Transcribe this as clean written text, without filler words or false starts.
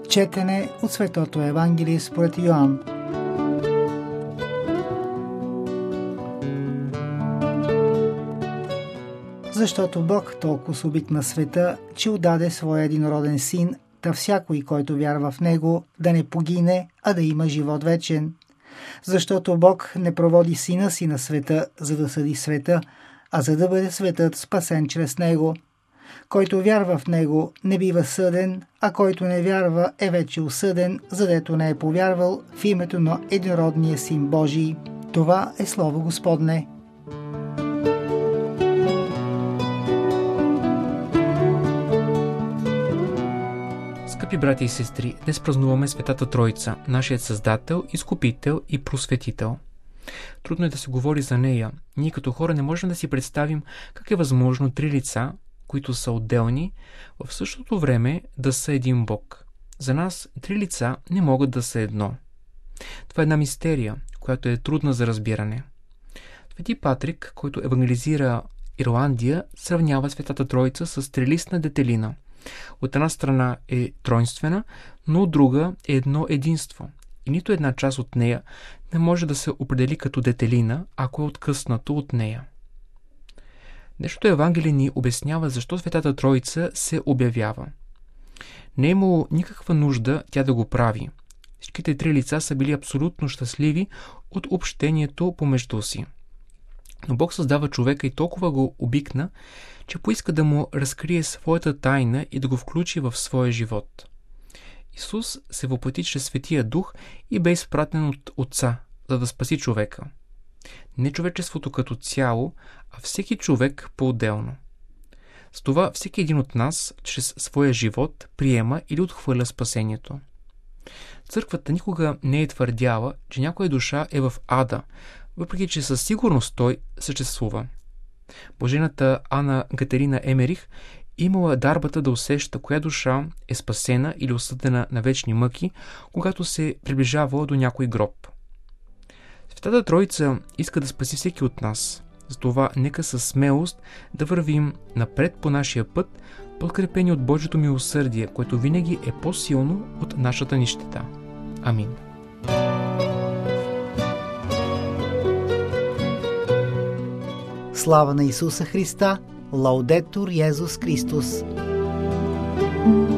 Четене от Светото Евангелие според Йоан. Защото Бог толкова обикна света, че отдаде своя единороден син, та всякой, който вярва в него, да не погине, а да има живот вечен. Защото Бог не проводи сина си на света, за да съди света, а за да бъде светът спасен чрез него. Който вярва в него, не бива съден, а който не вярва, е вече осъден, задето не е повярвал в името на единородния Син Божий. Това е Слово Господне. Скъпи братя и сестри, днес празнуваме Светата Троица, нашият Създател, Изкупител и Просветител. Трудно е да се говори за нея. Ние като хора не можем да си представим как е възможно три лица, които са отделни, в същото време да са един Бог. За нас три лица не могат да са едно. Това е една мистерия, която е трудна за разбиране. Свети Патрик, който евангелизира Ирландия, сравнява Светата Троица с трилистна детелина. От една страна е тройнствена, но от друга е едно единство. И нито една част от нея не може да се определи като детелина, ако е откъснато от нея. Днешното Евангелие ни обяснява защо Светата Троица се обявява. Не е имало никаква нужда тя да го прави. Всичките три лица са били абсолютно щастливи от общението помежду си. Но Бог създава човека и толкова го обикна, че поиска да му разкрие своята тайна и да го включи в своя живот. Исус се въплати чрез Светия Дух и бе изпратен от Отца, за да спаси човека. Не човечеството като цяло, а всеки човек по-отделно. С това всеки един от нас, чрез своя живот, приема или отхвърля спасението. Църквата никога не е твърдяла, че някоя душа е в ада, въпреки че със сигурност той съществува. Блажената Ана Гатерина Емерих имала дарбата да усеща коя душа е спасена или осъдена на вечни мъки, когато се приближава до някой гроб. Светата Троица иска да спаси всеки от нас. Затова нека със смелост да вървим напред по нашия път, подкрепени от Божието милосърдие, което винаги е по-силно от нашата нищета. Амин. Слава на Исуса Христа! Лаудетур Йезус Христос!